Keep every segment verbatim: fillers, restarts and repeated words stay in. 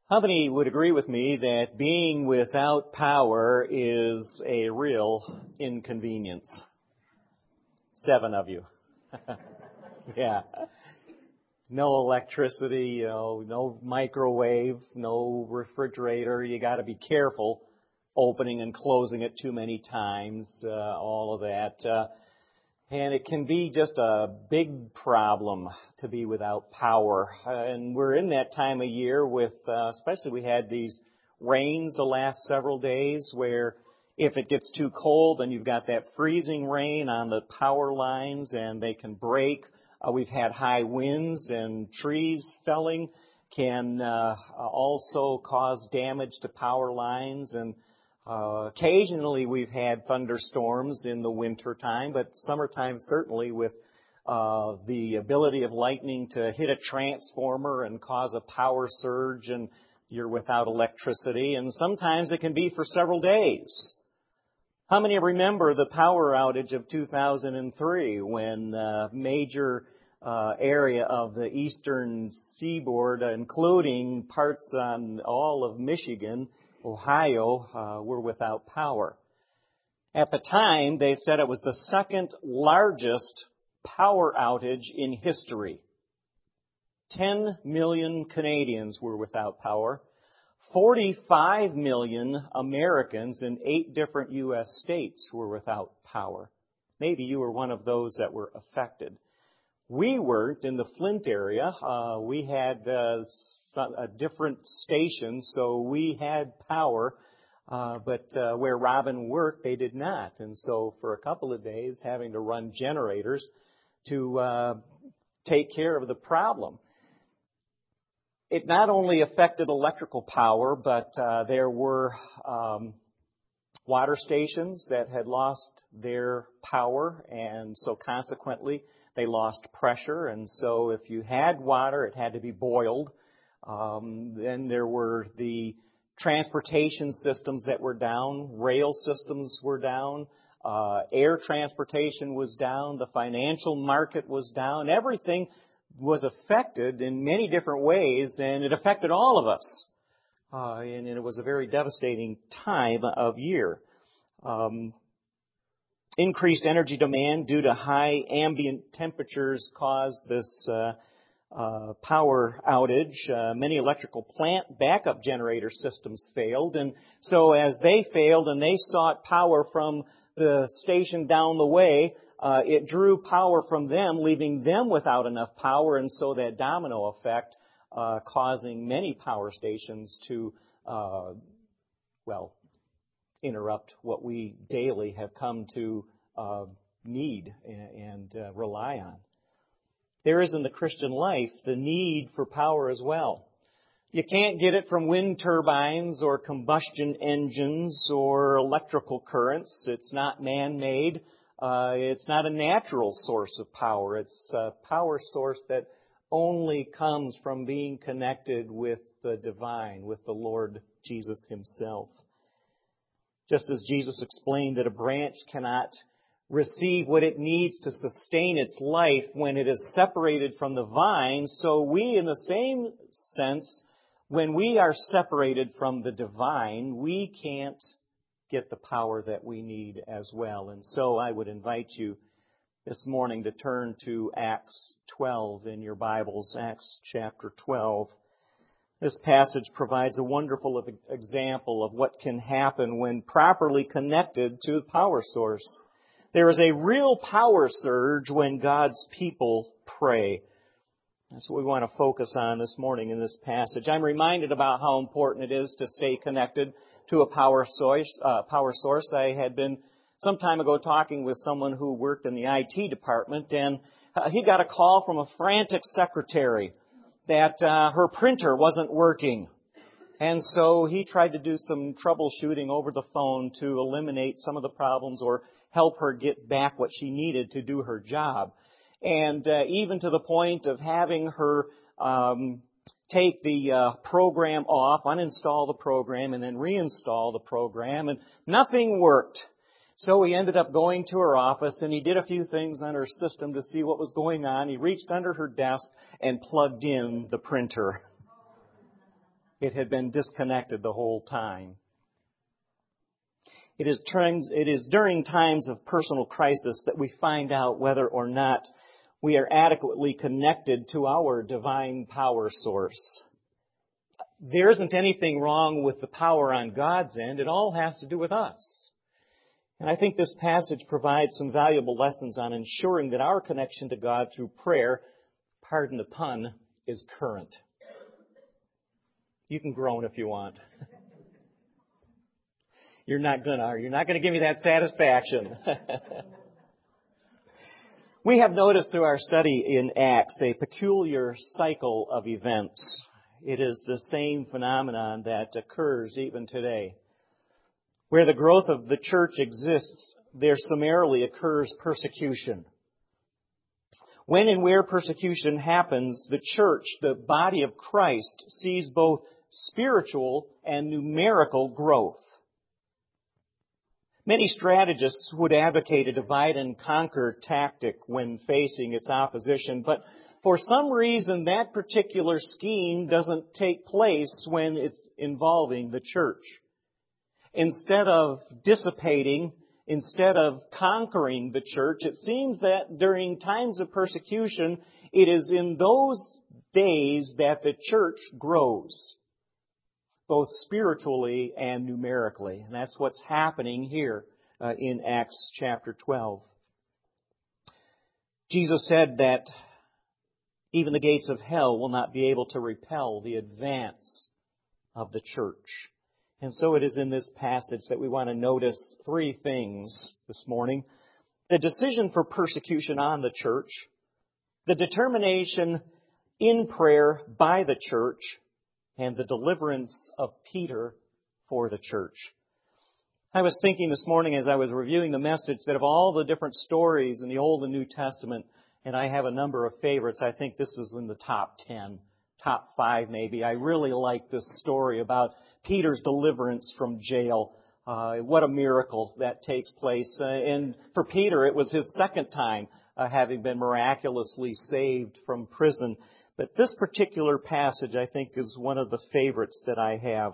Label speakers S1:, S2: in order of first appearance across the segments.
S1: How many would agree with me that being without power is a real inconvenience? Seven of you. Yeah. No electricity, you know, no microwave, no refrigerator. You got to be careful opening and closing it too many times, uh, all of that. Uh, and it can be just a big problem to be without power. Uh, and we're in that time of year with, uh, especially we had these rains the last several days where if it gets too cold and you've got that freezing rain on the power lines and they can break. Uh, we've had high winds and trees felling can uh, also cause damage to power lines. And uh, occasionally we've had thunderstorms in the winter time, but summertime certainly with uh, the ability of lightning to hit a transformer and cause a power surge and you're without electricity. And sometimes it can be for several days. How many remember the power outage of two thousand three when a major uh, area of the eastern seaboard, including parts on all of Michigan, Ohio, uh, were without power? At the time, they said it was the second largest power outage in history. Ten million Canadians were without power. forty-five million Americans in eight different U S states were without power. Maybe you were one of those that were affected. We weren't in the Flint area. Uh, we had uh, a different station, so we had power. Uh, but uh, where Robin worked, they did not. And so for a couple of days, having to run generators to uh, take care of the problem. It not only affected electrical power, but uh, there were um, water stations that had lost their power, and so consequently they lost pressure. And so if you had water, it had to be boiled. Um, then there were the transportation systems that were down. Rail systems were down. Uh, air transportation was down. The financial market was down. Everything was affected in many different ways, and it affected all of us. Uh, and, and it was a very devastating time of year. Um, increased energy demand due to high ambient temperatures caused this uh, uh, power outage. Uh, many electrical plant backup generator systems failed, and so as they failed and they sought power from the station down the way, Uh, it drew power from them, leaving them without enough power, and so that domino effect, uh, causing many power stations to, uh, well, interrupt what we daily have come to uh, need and, and uh, rely on. There is in the Christian life the need for power as well. You can't get it from wind turbines or combustion engines or electrical currents. It's not man-made. Uh, it's not a natural source of power. It's a power source that only comes from being connected with the divine, with the Lord Jesus Himself. Just as Jesus explained that a branch cannot receive what it needs to sustain its life when it is separated from the vine, so we, in the same sense, when we are separated from the divine, we can't get the power that we need as well. And so I would invite you this morning to turn to Acts twelve in your Bibles, Acts chapter twelve. This passage provides a wonderful example of what can happen when properly connected to the power source. There is a real power surge when God's people pray. That's what we want to focus on this morning in this passage. I'm reminded about how important it is to stay connected to a power source. Uh, power source. I had been some time ago talking with someone who worked in the I T department, and uh, he got a call from a frantic secretary that uh, her printer wasn't working. And so he tried to do some troubleshooting over the phone to eliminate some of the problems or help her get back what she needed to do her job. And uh, even to the point of having her um, take the uh, program off, uninstall the program, and then reinstall the program, and nothing worked. So he ended up going to her office, and he did a few things on her system to see what was going on. He reached under her desk and plugged in the printer. It had been disconnected the whole time. It is, turns, it is during times of personal crisis that we find out whether or not we are adequately connected to our divine power source. There isn't anything wrong with the power on God's end. It all has to do with us. And I think this passage provides some valuable lessons on ensuring that our connection to God through prayer, pardon the pun, is current. You can groan if you want. You're not gonna, are you? You're not gonna give me that satisfaction. We have noticed through our study in Acts a peculiar cycle of events. It is the same phenomenon that occurs even today. Where the growth of the church exists, there summarily occurs persecution. When and where persecution happens, the church, the body of Christ, sees both spiritual and numerical growth. Many strategists would advocate a divide and conquer tactic when facing its opposition, but for some reason that particular scheme doesn't take place when it's involving the church. Instead of dissipating, instead of conquering the church, it seems that during times of persecution, it is in those days that the church grows, both spiritually and numerically. And that's what's happening here uh, in Acts chapter twelve. Jesus said that even the gates of hell will not be able to repel the advance of the church. And so it is in this passage that we want to notice three things this morning. The decision for persecution on the church, the determination in prayer by the church, and the deliverance of Peter for the church. I was thinking this morning as I was reviewing the message that of all the different stories in the Old and New Testament, and I have a number of favorites, I think this is in the top ten, top five maybe. I really like this story about Peter's deliverance from jail. Uh, what a miracle that takes place. Uh, and for Peter, it was his second time uh, having been miraculously saved from prison. But this particular passage, I think, is one of the favorites that I have.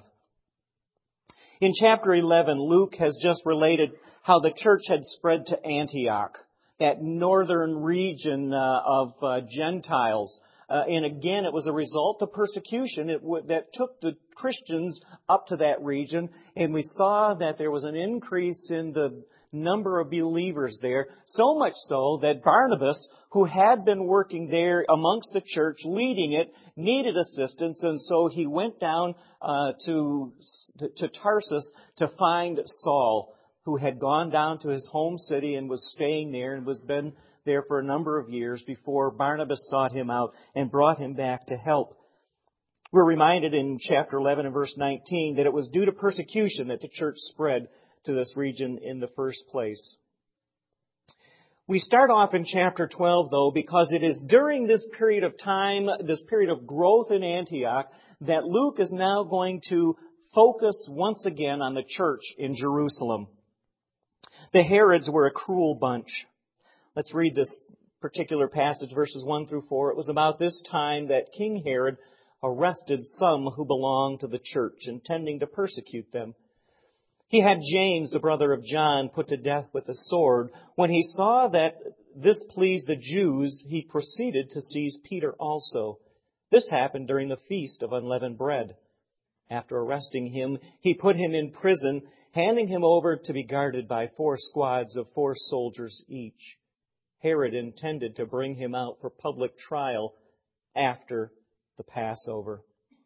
S1: In chapter eleven, Luke has just related how the church had spread to Antioch, that northern region uh, of uh, Gentiles. Uh, and again, it was a result of persecution it w- that took the Christians up to that region. And we saw that there was an increase in the number of believers there, so much so that Barnabas, who had been working there amongst the church, leading it, needed assistance, and so he went down uh, to, to Tarsus to find Saul, who had gone down to his home city and was staying there and was been there for a number of years before Barnabas sought him out and brought him back to help. We're reminded in chapter eleven and verse nineteen that it was due to persecution that the church spread to this region in the first place. We start off in chapter twelve, though, because it is during this period of time, this period of growth in Antioch, that Luke is now going to focus once again on the church in Jerusalem. The Herods were a cruel bunch. Let's read this particular passage, verses one through four. It was about this time that King Herod arrested some who belonged to the church, intending to persecute them. He had James, the brother of John, put to death with a sword. When he saw that this pleased the Jews, he proceeded to seize Peter also. This happened during the feast of unleavened bread. After arresting him, he put him in prison, handing him over to be guarded by four squads of four soldiers each. Herod intended to bring him out for public trial after the Passover.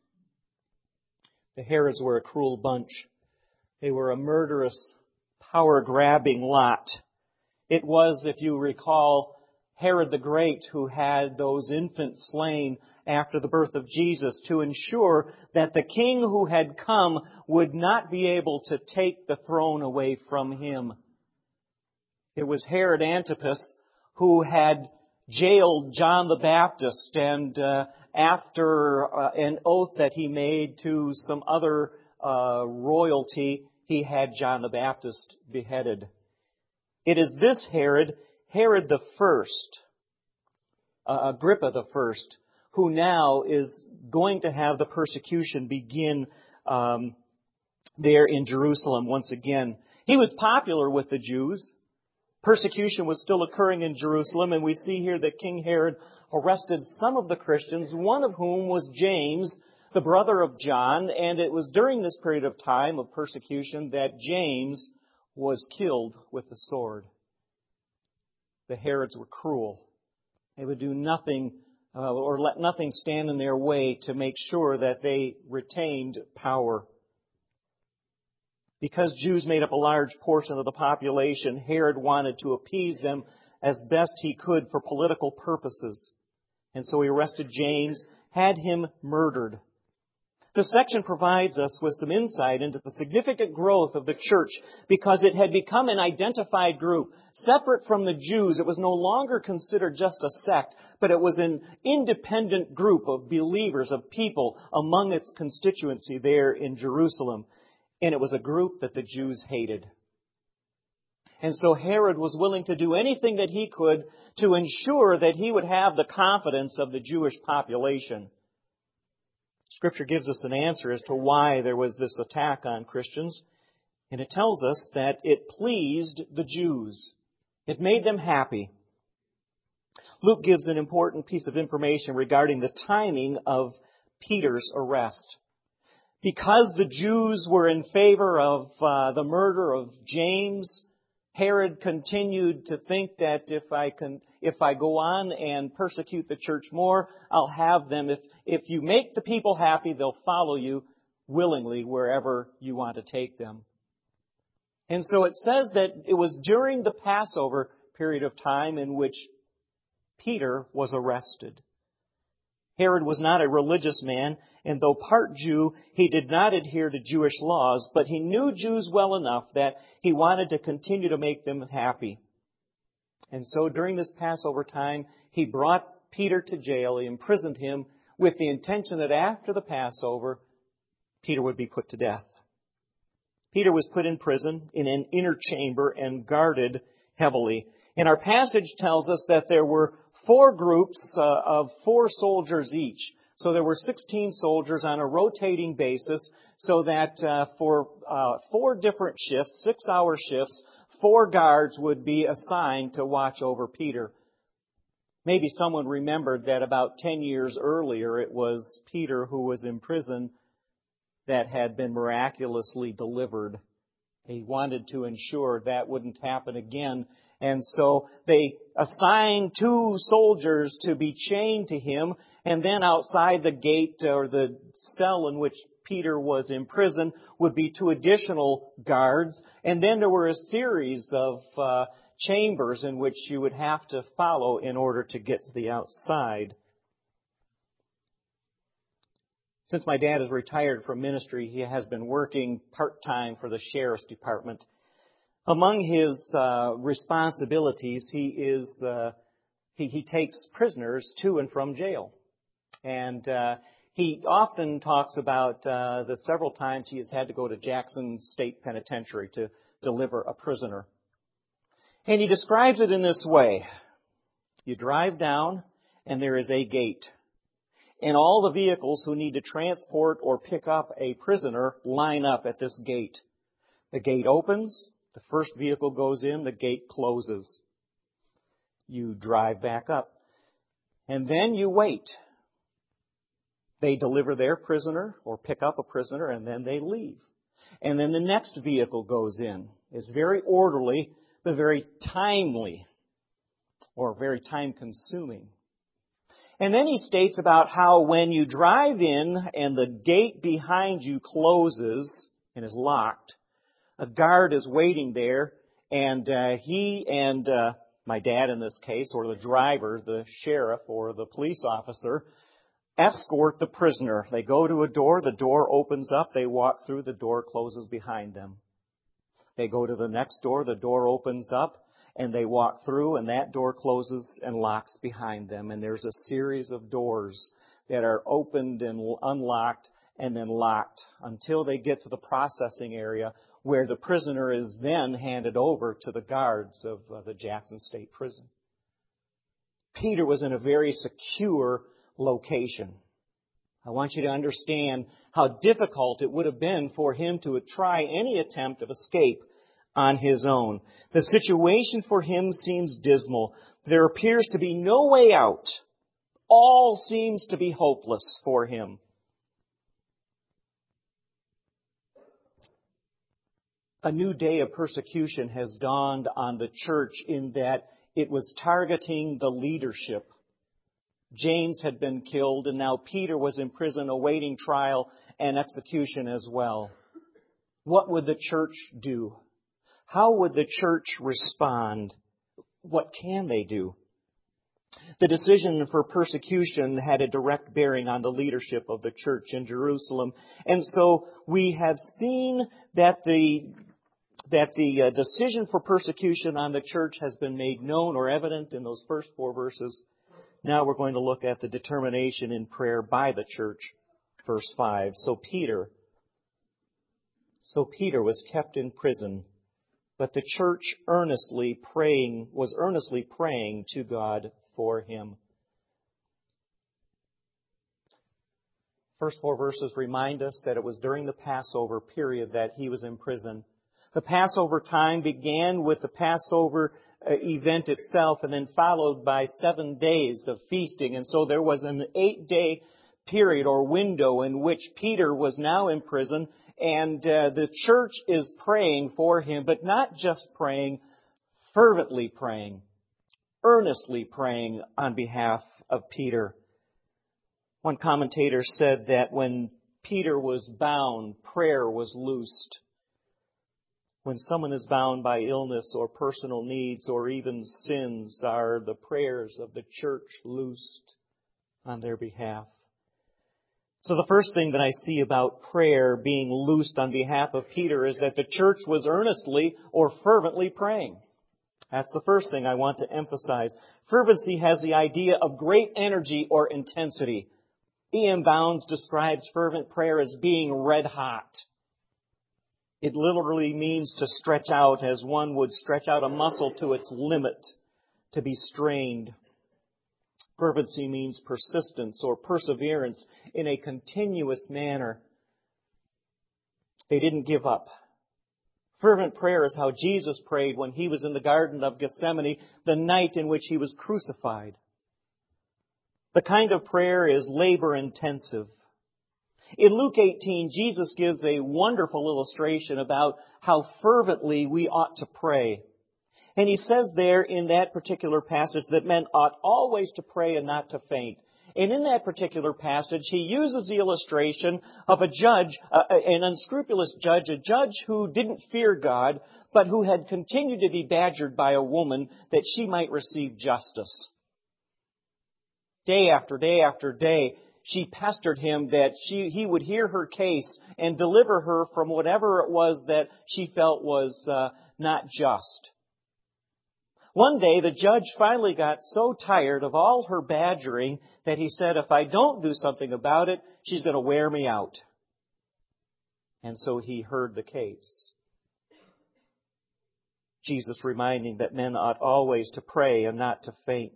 S1: The Herods were a cruel bunch. They were a murderous, power-grabbing lot. It was, if you recall, Herod the Great who had those infants slain after the birth of Jesus to ensure that the king who had come would not be able to take the throne away from him. It was Herod Antipas who had jailed John the Baptist, and uh, after uh, an oath that he made to some other uh, royalty, he had John the Baptist beheaded. It is this Herod, Herod the First, uh, Agrippa the First, who now is going to have the persecution begin um, there in Jerusalem once again. He was popular with the Jews. Persecution was still occurring in Jerusalem, and we see here that King Herod arrested some of the Christians, one of whom was James, the brother of John, and it was during this period of time of persecution that James was killed with the sword. The Herods were cruel. They would do nothing uh, or let nothing stand in their way to make sure that they retained power. Because Jews made up a large portion of the population, Herod wanted to appease them as best he could for political purposes. And so he arrested James, had him murdered. This section provides us with some insight into the significant growth of the church because it had become an identified group. Separate from the Jews, it was no longer considered just a sect, but it was an independent group of believers, of people among its constituency there in Jerusalem. And it was a group that the Jews hated. And so Herod was willing to do anything that he could to ensure that he would have the confidence of the Jewish population. Scripture gives us an answer as to why there was this attack on Christians. And it tells us that it pleased the Jews. It made them happy. Luke gives an important piece of information regarding the timing of Peter's arrest. Because the Jews were in favor of uh, the murder of James, Herod continued to think that if I can, if I go on and persecute the church more, I'll have them. If if you make the people happy, they'll follow you willingly wherever you want to take them. And so it says that it was during the Passover period of time in which Peter was arrested. Herod was not a religious man, and though part Jew, he did not adhere to Jewish laws, but he knew Jews well enough that he wanted to continue to make them happy. And so during this Passover time, he brought Peter to jail. He imprisoned him with the intention that after the Passover, Peter would be put to death. Peter was put in prison in an inner chamber and guarded heavily. And our passage tells us that there were four groups uh, of four soldiers each. So there were sixteen soldiers on a rotating basis so that uh, for uh, four different shifts, six-hour shifts, four guards would be assigned to watch over Peter. Maybe someone remembered that about ten years earlier it was Peter who was in prison that had been miraculously delivered. He wanted to ensure that wouldn't happen again. And so they assigned two soldiers to be chained to him, and then outside the gate or the cell in which Peter was in prison would be two additional guards. And then there were a series of uh, chambers in which you would have to follow in order to get to the outside. Since my dad is retired from ministry, he has been working part-time for the sheriff's department. Among his uh, responsibilities, he is uh, he, he takes prisoners to and from jail, and uh, he often talks about uh, the several times he has had to go to Jackson State Penitentiary to deliver a prisoner. And he describes it in this way: you drive down, and there is a gate, and all the vehicles who need to transport or pick up a prisoner line up at this gate. The gate opens. The first vehicle goes in, the gate closes. You drive back up. And then you wait. They deliver their prisoner or pick up a prisoner, and then they leave. And then the next vehicle goes in. It's very orderly, but very timely, or very time-consuming. And then he states about how when you drive in and the gate behind you closes and is locked, a guard is waiting there, and uh, he and uh, my dad in this case, or the driver, the sheriff or the police officer, escort the prisoner. They go to a door, the door opens up, they walk through, the door closes behind them. They go to the next door, the door opens up, and they walk through, and that door closes and locks behind them. And there's a series of doors that are opened and unlocked and then locked until they get to the processing area where the prisoner is then handed over to the guards of uh, the Jackson State Prison. Peter was in a very secure location. I want you to understand how difficult it would have been for him to try any attempt of escape on his own. The situation for him seems dismal. There appears to be no way out. All seems to be hopeless for him. A new day of persecution has dawned on the church in that it was targeting the leadership. James had been killed, and now Peter was in prison awaiting trial and execution as well. What would the church do? How would the church respond? What can they do? The decision for persecution had a direct bearing on the leadership of the church in Jerusalem. And so we have seen that the that the uh, decision for persecution on the church has been made known or evident in those first four verses. Now we're going to look at the determination in prayer by the church, verse five. So Peter, so Peter was kept in prison, but the church earnestly praying was earnestly praying to God for him. First four verses remind us that it was during the Passover period that he was in prison. The Passover time began with the Passover event itself and then followed by seven days of feasting. And so there was an eight-day period or window in which Peter was now in prison, and uh, the church is praying for him, but not just praying, fervently praying, earnestly praying on behalf of Peter. One commentator said that when Peter was bound, prayer was loosed. When someone is bound by illness or personal needs or even sins, are the prayers of the church loosed on their behalf? So the first thing that I see about prayer being loosed on behalf of Peter is that the church was earnestly or fervently praying. That's the first thing I want to emphasize. Fervency has the idea of great energy or intensity. E M Bounds describes fervent prayer as being red hot. It literally means to stretch out as one would stretch out a muscle to its limit, to be strained. Fervency means persistence or perseverance in a continuous manner. They didn't give up. Fervent prayer is how Jesus prayed when he was in the Garden of Gethsemane the night in which he was crucified. The kind of prayer is labor intensive. In Luke eighteen, Jesus gives a wonderful illustration about how fervently we ought to pray. And he says there in that particular passage that men ought always to pray and not to faint. And in that particular passage, he uses the illustration of a judge, uh, an unscrupulous judge, a judge who didn't fear God, but who had continued to be badgered by a woman that she might receive justice. Day after day after day, she pestered him that she, he would hear her case and deliver her from whatever it was that she felt was uh, not just. One day, the judge finally got so tired of all her badgering that he said, if I don't do something about it, she's going to wear me out. And so he heard the case. Jesus reminding that men ought always to pray and not to faint.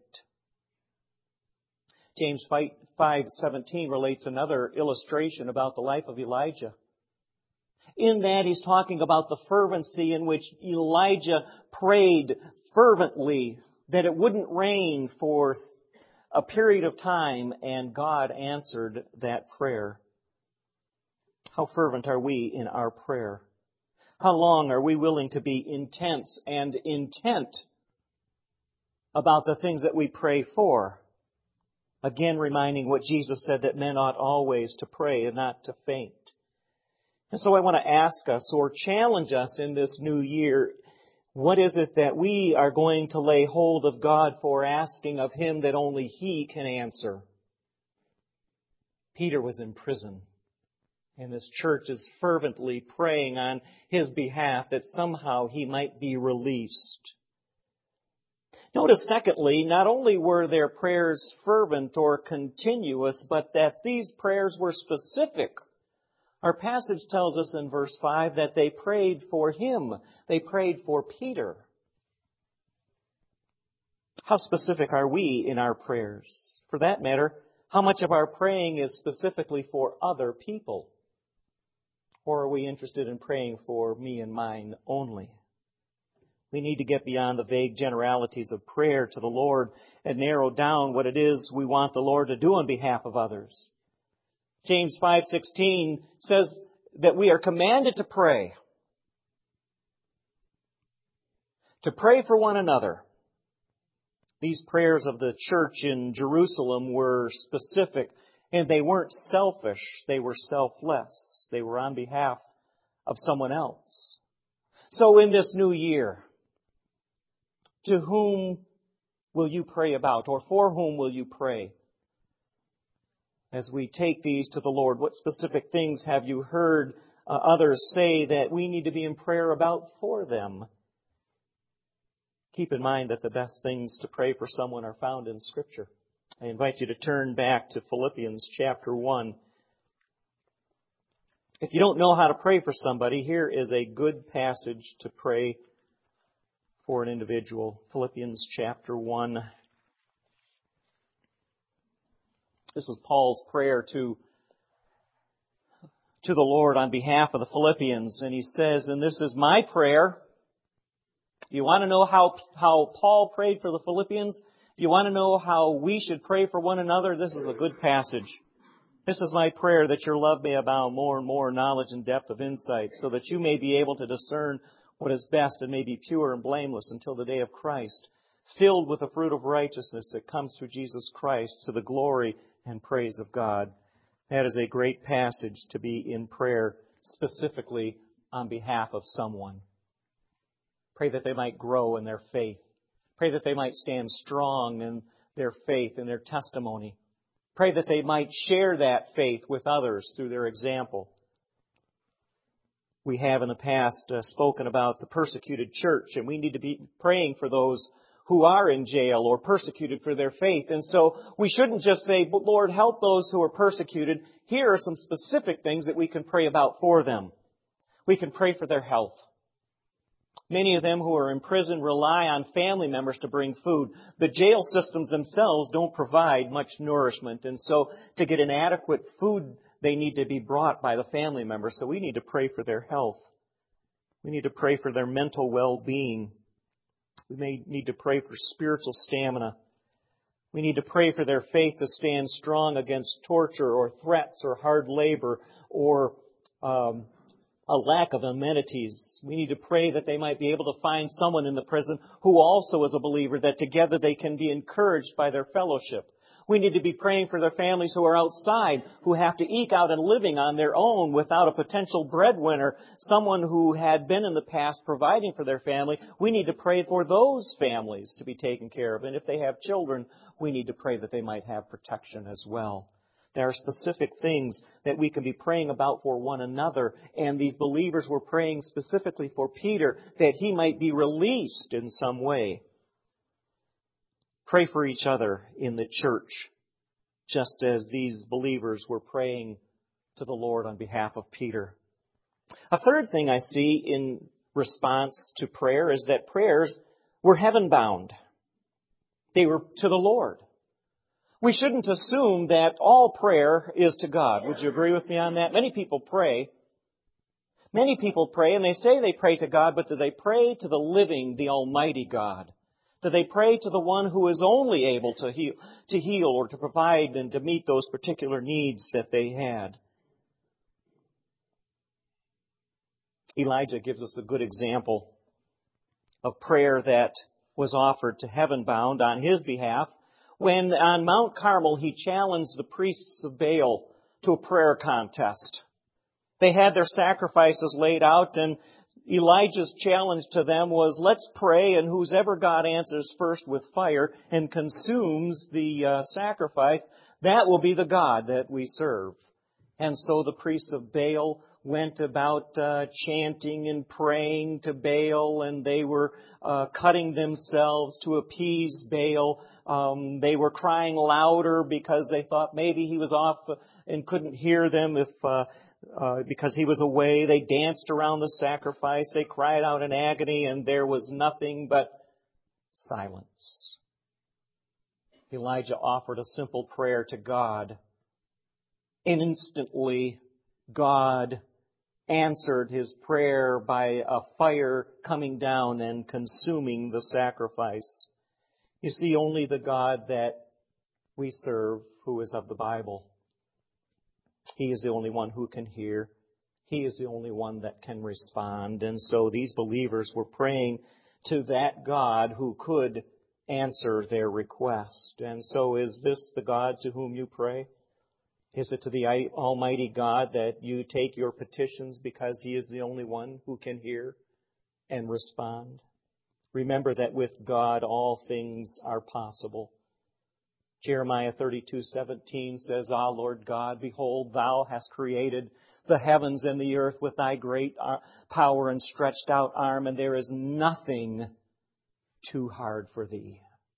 S1: James five seventeen relates another illustration about the life of Elijah. In that, he's talking about the fervency in which Elijah prayed fervently that it wouldn't rain for a period of time, and God answered that prayer. How fervent are we in our prayer? How long are we willing to be intense and intent about the things that we pray for? Again, reminding what Jesus said, that men ought always to pray and not to faint. And so I want to ask us or challenge us in this new year, what is it that we are going to lay hold of God for, asking of Him that only He can answer? Peter was in prison, and this church is fervently praying on his behalf that somehow he might be released. Notice, secondly, not only were their prayers fervent or continuous, but that these prayers were specific. Our passage tells us in verse five that they prayed for him. They prayed for Peter. How specific are we in our prayers? For that matter, How much of our praying is specifically for other people? Or are we interested in praying for me and mine only? We need to get beyond the vague generalities of prayer to the Lord and narrow down what it is we want the Lord to do on behalf of others. James five sixteen says that we are commanded to pray. To pray for one another. These prayers of the church in Jerusalem were specific, and they weren't selfish. They were selfless. They were on behalf of someone else. So in this new year, to whom will you pray about, or for whom will you pray? As we take these to the Lord, what specific things have you heard uh, others say that we need to be in prayer about for them? Keep in mind that the best things to pray for someone are found in Scripture. I invite you to turn back to Philippians chapter one. If you don't know how to pray for somebody, here is a good passage to pray for an individual. Philippians chapter one. This was Paul's prayer to, to the Lord on behalf of the Philippians. And he says, and this is my prayer. Do you want to know how, how Paul prayed for the Philippians? Do you want to know how we should pray for one another? This is a good passage. This is my prayer, that your love may abound more and more in knowledge and depth of insight, so that you may be able to discern what is best and may be pure and blameless until the day of Christ, filled with the fruit of righteousness that comes through Jesus Christ to the glory and praise of God. That is a great passage to be in prayer specifically on behalf of someone. Pray that they might grow in their faith. Pray that they might stand strong in their faith and their testimony. Pray that they might share that faith with others through their example. We have in the past uh, spoken about the persecuted church, and we need to be praying for those who are in jail or persecuted for their faith. And so we shouldn't just say, but Lord, help those who are persecuted. Here are some specific things that we can pray about for them. We can pray for their health. Many of them who are in prison rely on family members to bring food. The jail systems themselves don't provide much nourishment. And so to get an adequate food, they need to be brought by the family members. So we need to pray for their health. We need to pray for their mental well-being. We may need to pray for spiritual stamina. We need to pray for their faith to stand strong against torture or threats or hard labor or um, a lack of amenities. We need to pray that they might be able to find someone in the prison who also is a believer, that together they can be encouraged by their fellowship. We need to be praying for their families who are outside, who have to eke out a living on their own without a potential breadwinner, someone who had been in the past providing for their family. We need to pray for those families to be taken care of. And if they have children, we need to pray that they might have protection as well. There are specific things that we can be praying about for one another. And these believers were praying specifically for Peter, that he might be released in some way. Pray for each other in the church, just as these believers were praying to the Lord on behalf of Peter. A third thing I see in response to prayer is that prayers were heaven-bound. They were to the Lord. We shouldn't assume that all prayer is to God. Would you agree with me on that? Many people pray. Many people pray, and they say they pray to God, but do they pray to the living, the Almighty God? Do they pray to the one who is only able to heal, to heal or to provide and to meet those particular needs that they had? Elijah gives us a good example of prayer that was offered to heaven bound on his behalf when on Mount Carmel he challenged the priests of Baal to a prayer contest. They had their sacrifices laid out, and Elijah's challenge to them was, let's pray, and whoever God answers first with fire and consumes the uh, sacrifice, that will be the God that we serve. And so the priests of Baal went about uh, chanting and praying to Baal, and they were uh, cutting themselves to appease Baal. Um, they were crying louder because they thought maybe he was off and couldn't hear them if uh, uh, because he was away. They danced around the sacrifice. They cried out in agony, and there was nothing but silence. Elijah offered a simple prayer to God. And instantly, God answered his prayer by a fire coming down and consuming the sacrifice. You see, only the God that we serve, who is of the Bible, He is the only one who can hear. He is the only one that can respond. And so these believers were praying to that God who could answer their request. And so is this the God to whom you pray? Is it to the Almighty God that you take your petitions because He is the only one who can hear and respond? Remember that with God all things are possible. Jeremiah thirty-two seventeen says, Ah, Lord God, behold, Thou hast created the heavens and the earth with Thy great power and stretched out arm, and there is nothing too hard for Thee.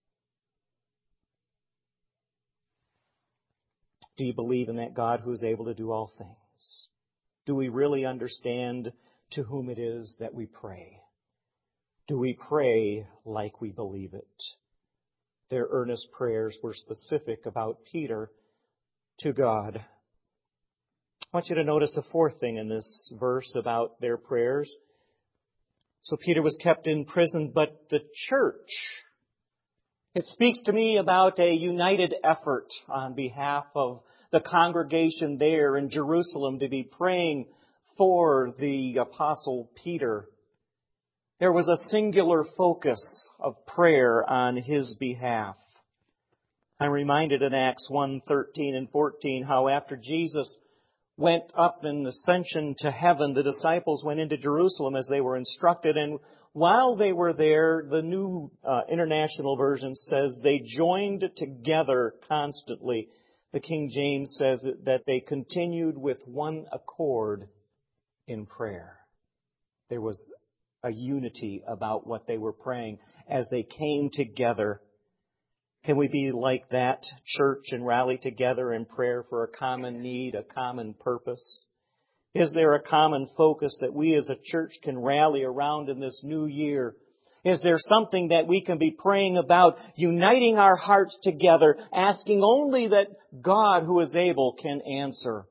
S1: Do you believe in that God who is able to do all things? Do we really understand to whom it is that we pray? Do we pray like we believe it? Their earnest prayers were specific about Peter to God. I want you to notice a fourth thing in this verse about their prayers. So Peter was kept in prison, but the church, it speaks to me about a united effort on behalf of the congregation there in Jerusalem to be praying for the Apostle Peter. There was a singular focus of prayer on his behalf. I'm reminded in Acts one thirteen and fourteen how after Jesus went up in ascension to heaven, the disciples went into Jerusalem as they were instructed, and while they were there, the New uh, International Version says they joined together constantly. The King James says that they continued with one accord in prayer. There was a unity about what they were praying as they came together. Can we be like that church and rally together in prayer for a common need, a common purpose? Is there a common focus that we as a church can rally around in this new year? Is there something that we can be praying about, uniting our hearts together, asking only that God who is able can answer?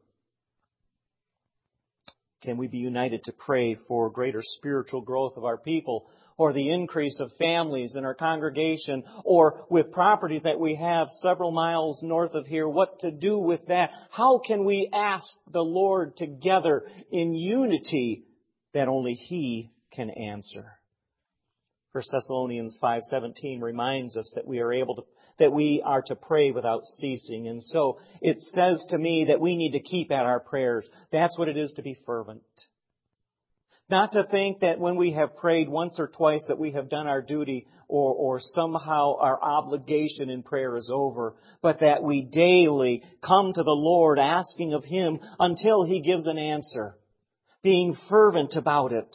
S1: Can we be united to pray for greater spiritual growth of our people, or the increase of families in our congregation, or with property that we have several miles north of here, what to do with that? How can we ask the Lord together in unity that only He can answer? First Thessalonians five seventeen reminds us that we are able to that we are to pray without ceasing. And so it says to me that we need to keep at our prayers. That's what it is to be fervent. Not to think that when we have prayed once or twice that we have done our duty or, or somehow our obligation in prayer is over, but that we daily come to the Lord asking of Him until He gives an answer, being fervent about it.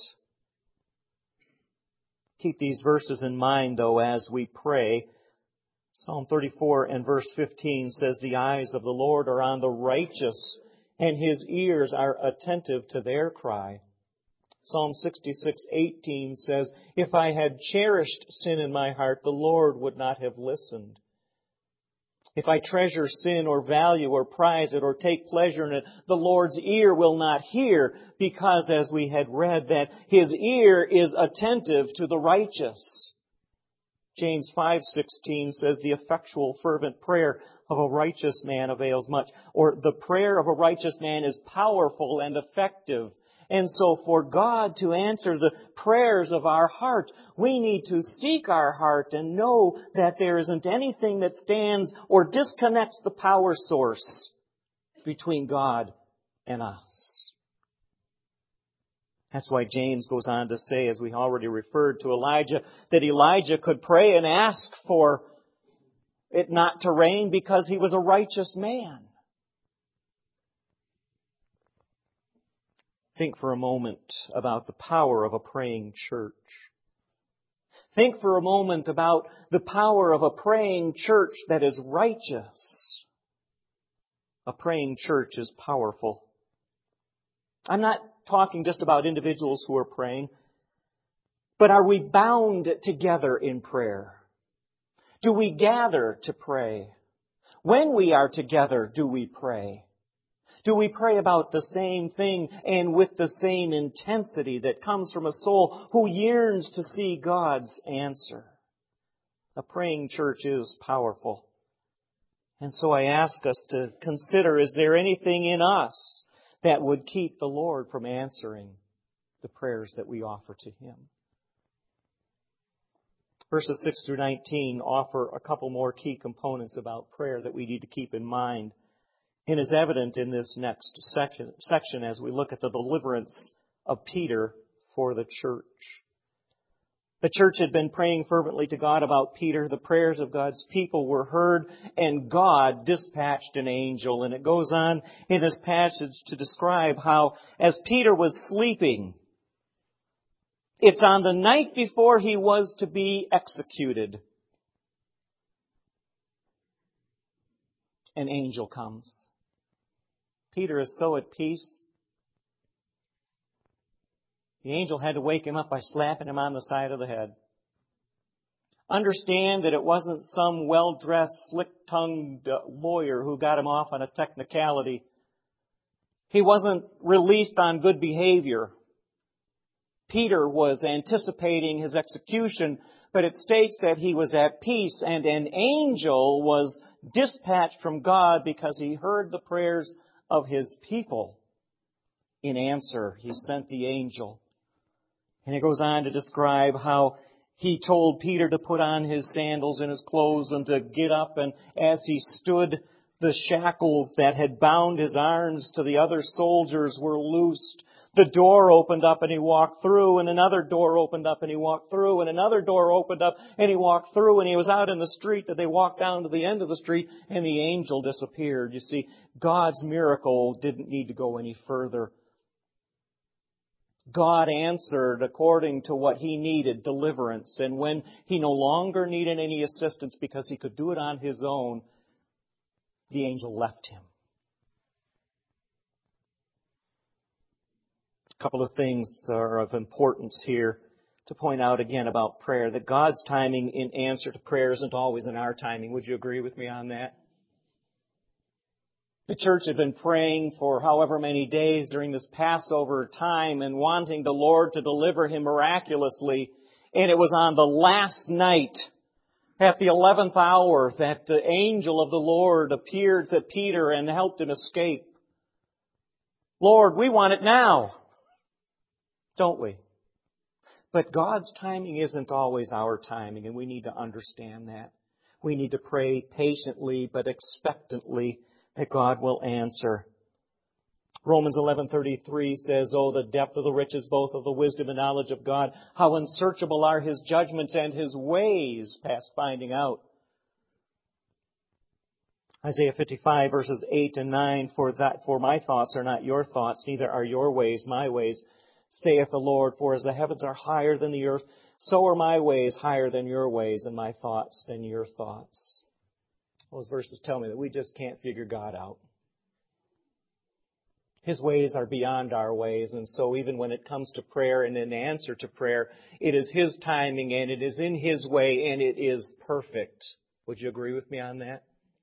S1: Keep these verses in mind, though, as we pray. Psalm thirty-four and verse fifteen says, The eyes of the Lord are on the righteous, and His ears are attentive to their cry. Psalm sixty-six eighteen says, If I had cherished sin in my heart, the Lord would not have listened. If I treasure sin or value or prize it or take pleasure in it, the Lord's ear will not hear, because as we had read that His ear is attentive to the righteous. James five sixteen says, The effectual fervent prayer of a righteous man avails much. Or the prayer of a righteous man is powerful and effective. And so for God to answer the prayers of our heart, we need to seek our heart and know that there isn't anything that stands or disconnects the power source between God and us. That's why James goes on to say, as we already referred to Elijah, that Elijah could pray and ask for it not to rain because he was a righteous man. Think for a moment about the power of a praying church. Think for a moment about the power of a praying church that is righteous. A praying church is powerful. I'm not talking just about individuals who are praying, but are we bound together in prayer? Do we gather to pray? When we are together, do we pray? Do we pray about the same thing and with the same intensity that comes from a soul who yearns to see God's answer? A praying church is powerful. And so I ask us to consider, is there anything in us that would keep the Lord from answering the prayers that we offer to Him? Verses six through nineteen offer a couple more key components about prayer that we need to keep in mind. And is evident in this next section, section as we look at the deliverance of Peter for the church. The church had been praying fervently to God about Peter. The prayers of God's people were heard, and God dispatched an angel. And it goes on in this passage to describe how, as Peter was sleeping, it's on the night before he was to be executed, an angel comes. Peter is so at peace. The angel had to wake him up by slapping him on the side of the head. Understand that it wasn't some well-dressed, slick-tongued lawyer who got him off on a technicality. He wasn't released on good behavior. Peter was anticipating his execution, but it states that he was at peace, and an angel was dispatched from God because he heard the prayers of his people. In answer, he sent the angel. And it goes on to describe how he told Peter to put on his sandals and his clothes and to get up. And as he stood, the shackles that had bound his arms to the other soldiers were loosed. The door opened up and he walked through, and another door opened up and he walked through, and another door opened up and he walked through, and he was out in the street that they walked down to the end of the street, and the angel disappeared. You see, God's miracle didn't need to go any further. God answered according to what He needed, deliverance. And when He no longer needed any assistance because He could do it on His own, the angel left him. A couple of things are of importance here to point out again about prayer, that God's timing in answer to prayer isn't always in our timing. Would you agree with me on that? The church had been praying for however many days during this Passover time and wanting the Lord to deliver him miraculously. And it was on the last night, at the eleventh hour, that the angel of the Lord appeared to Peter and helped him escape. Lord, we want it now, don't we? But God's timing isn't always our timing, and we need to understand that. We need to pray patiently but expectantly that God will answer. Romans eleven thirty-three says, "Oh, the depth of the riches, both of the wisdom and knowledge of God! How unsearchable are His judgments and His ways past finding out." Isaiah fifty-five verses eight and nine, "For that, for my thoughts are not your thoughts, neither are your ways my ways, saith the Lord. For as the heavens are higher than the earth, so are my ways higher than your ways, and my thoughts than your thoughts." Those verses tell me that we just can't figure God out. His ways are beyond our ways, and so even when it comes to prayer and in answer to prayer, it is His timing and it is in His way and it is perfect. Would you agree with me on that?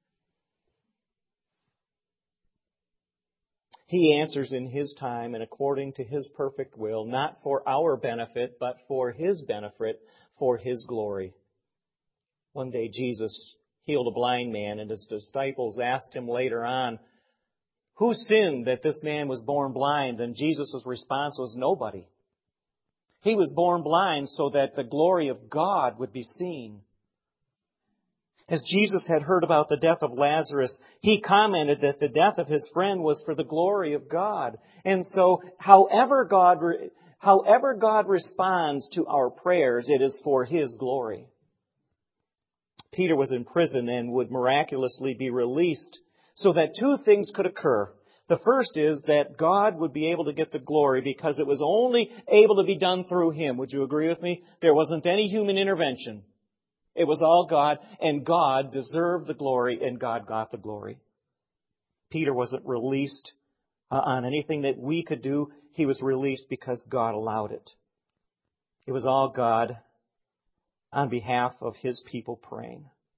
S1: He answers in His time and according to His perfect will, not for our benefit, but for His benefit, for His glory. One day Jesus healed a blind man, and His disciples asked Him later on, "Who sinned that this man was born blind?" And Jesus' response was, "Nobody. He was born blind so that the glory of God would be seen." As Jesus had heard about the death of Lazarus, He commented that the death of His friend was for the glory of God. And so, however God, however God responds to our prayers, it is for His glory. Peter was in prison and would miraculously be released so that two things could occur. The first is that God would be able to get the glory because it was only able to be done through Him. Would you agree with me? There wasn't any human intervention. It was all God, and God deserved the glory, and God got the glory. Peter wasn't released uh, on anything that we could do. He was released because God allowed it. It was all God on behalf of His people praying.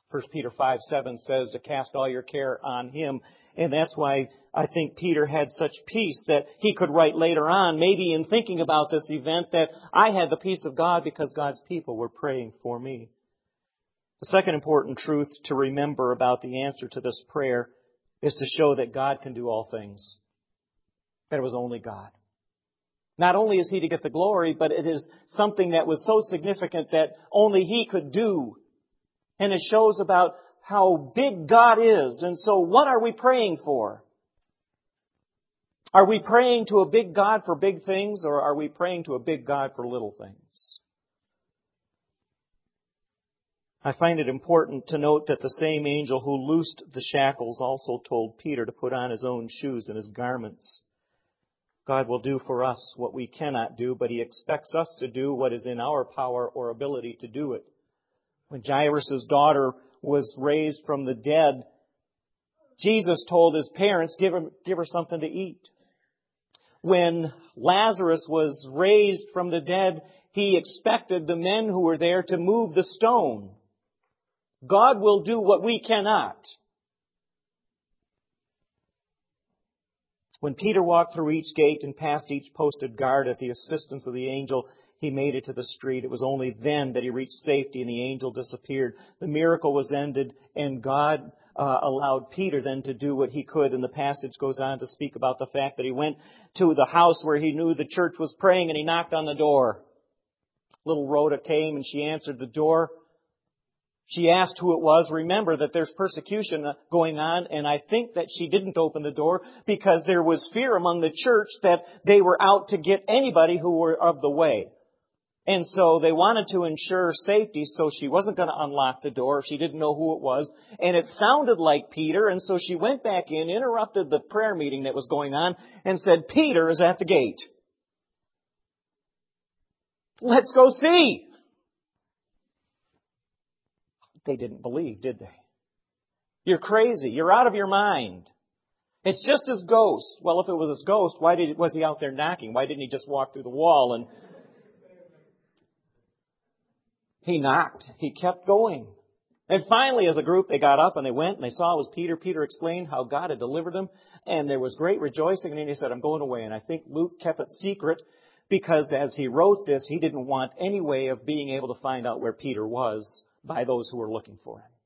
S1: First Peter five seven says to cast all your care on Him. And that's why I think Peter had such peace that he could write later on, maybe in thinking about this event, that I had the peace of God because God's people were praying for me. The second important truth to remember about the answer to this prayer is to show that God can do all things. That it was only God. Not only is He to get the glory, but it is something that was so significant that only He could do. And it shows about how big God is. And so what are we praying for? Are we praying to a big God for big things, or are we praying to a big God for little things? I find it important to note that the same angel who loosed the shackles also told Peter to put on his own shoes and his garments. God will do for us what we cannot do, but He expects us to do what is in our power or ability to do it. When Jairus' daughter was raised from the dead, Jesus told His parents, give her, give her something to eat. When Lazarus was raised from the dead, He expected the men who were there to move the stone. God will do what we cannot. When Peter walked through each gate and passed each posted guard at the assistance of the angel, he made it to the street. It was only then that he reached safety and the angel disappeared. The miracle was ended, and God uh, allowed Peter then to do what he could. And the passage goes on to speak about the fact that he went to the house where he knew the church was praying, and he knocked on the door. Little Rhoda came and she answered the door. She asked who it was. Remember that there's persecution going on, and I think that she didn't open the door because there was fear among the church that they were out to get anybody who were of the way. And so they wanted to ensure safety, so she wasn't going to unlock the door if she didn't know who it was. And it sounded like Peter, and so she went back in, interrupted the prayer meeting that was going on, and said, "Peter is at the gate. Let's go see." They didn't believe, did they? You're crazy. You're out of your mind. It's just his ghost. Well, if it was his ghost, why did, was he out there knocking? Why didn't he just walk through the wall? And he knocked. He kept going. And finally, as a group, they got up and they went and they saw it was Peter. Peter explained how God had delivered him. And there was great rejoicing. And then he said, "I'm going away." And I think Luke kept it secret because as he wrote this, he didn't want any way of being able to find out where Peter was by those who were looking for him.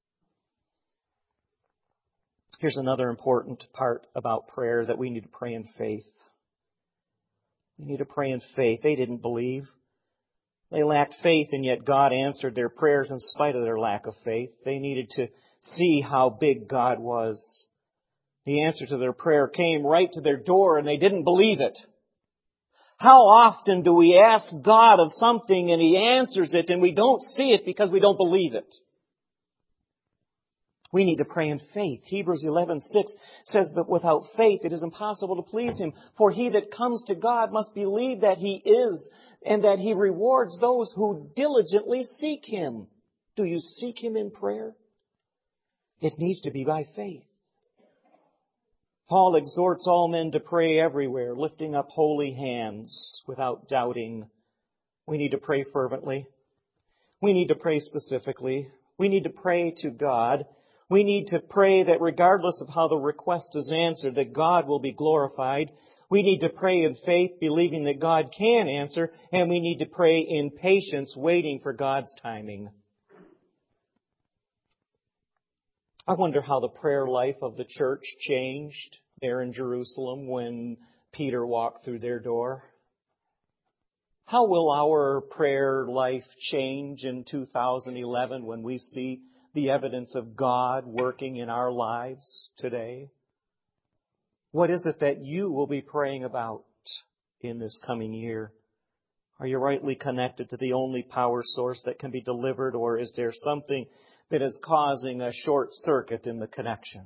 S1: Here's another important part about prayer, that we need to pray in faith. We need to pray in faith. They didn't believe. They lacked faith, and yet God answered their prayers in spite of their lack of faith. They needed to see how big God was. The answer to their prayer came right to their door, and they didn't believe it. How often do we ask God of something and He answers it and we don't see it because we don't believe it? We need to pray in faith. Hebrews eleven six says that without faith it is impossible to please Him. For he that comes to God must believe that He is and that He rewards those who diligently seek Him. Do you seek Him in prayer? It needs to be by faith. Paul exhorts all men to pray everywhere, lifting up holy hands without doubting. We need to pray fervently. We need to pray specifically. We need to pray to God. We need to pray that regardless of how the request is answered, that God will be glorified. We need to pray in faith, believing that God can answer. And we need to pray in patience, waiting for God's timing. I wonder how the prayer life of the church changed there in Jerusalem when Peter walked through their door. How will our prayer life change in two thousand eleven when we see the evidence of God working in our lives today? What is it that you will be praying about in this coming year? Are you rightly connected to the only power source that can be delivered, or is there something that is causing a short circuit in the connection?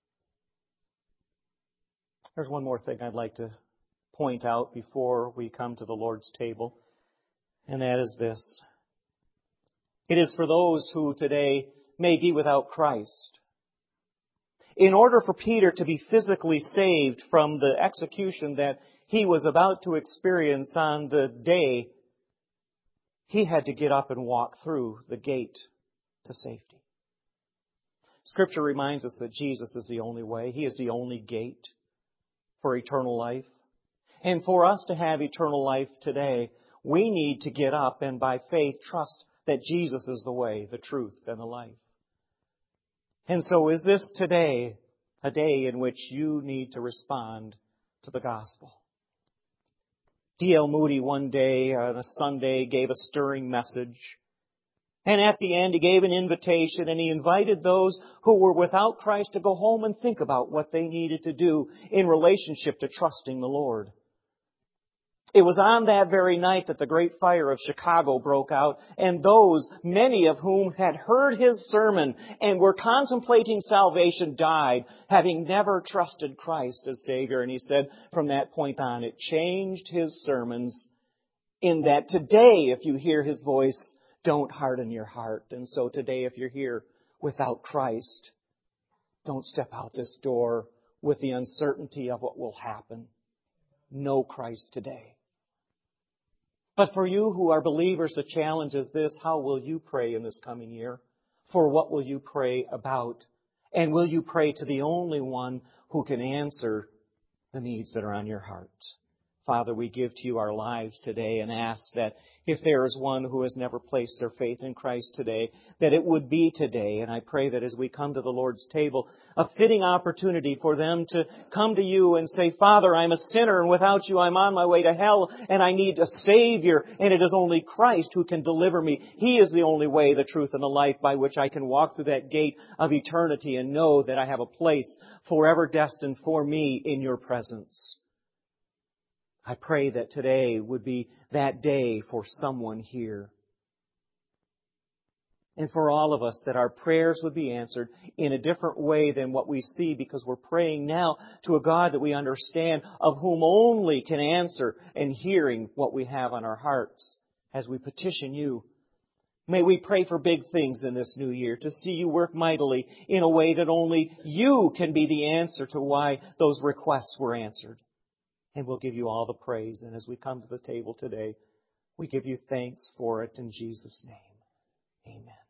S1: There's one more thing I'd like to point out before we come to the Lord's table, and that is this. It is for those who today may be without Christ. In order for Peter to be physically saved from the execution that he was about to experience on the day, he had to get up and walk through the gate to safety. Scripture reminds us that Jesus is the only way. He is the only gate for eternal life. And for us to have eternal life today, we need to get up and by faith trust that Jesus is the way, the truth, and the life. And so is this today a day in which you need to respond to the gospel? D L Moody one day on a Sunday gave a stirring message. And at the end, he gave an invitation and he invited those who were without Christ to go home and think about what they needed to do in relationship to trusting the Lord. It was on that very night that the great fire of Chicago broke out, and those, many of whom had heard his sermon and were contemplating salvation, died, having never trusted Christ as Savior. And he said from that point on, it changed his sermons in that today, if you hear his voice, don't harden your heart. And so today, if you're here without Christ, don't step out this door with the uncertainty of what will happen. Know Christ today. But for you who are believers, the challenge is this: how will you pray in this coming year? For what will you pray about? And will you pray to the only one who can answer the needs that are on your heart? Father, we give to you our lives today and ask that if there is one who has never placed their faith in Christ today, that it would be today. And I pray that as we come to the Lord's table, a fitting opportunity for them to come to you and say, Father, I'm a sinner, and without you I'm on my way to hell, and I need a Savior, and it is only Christ who can deliver me. He is the only way, the truth, and the life by which I can walk through that gate of eternity and know that I have a place forever destined for me in your presence. I pray that today would be that day for someone here. And for all of us, that our prayers would be answered in a different way than what we see, because we're praying now to a God that we understand, of whom only can answer, and hearing what we have on our hearts as we petition you. May we pray for big things in this new year, to see you work mightily in a way that only you can be the answer to why those requests were answered. And we'll give you all the praise. And as we come to the table today, we give you thanks for it in Jesus' name. Amen.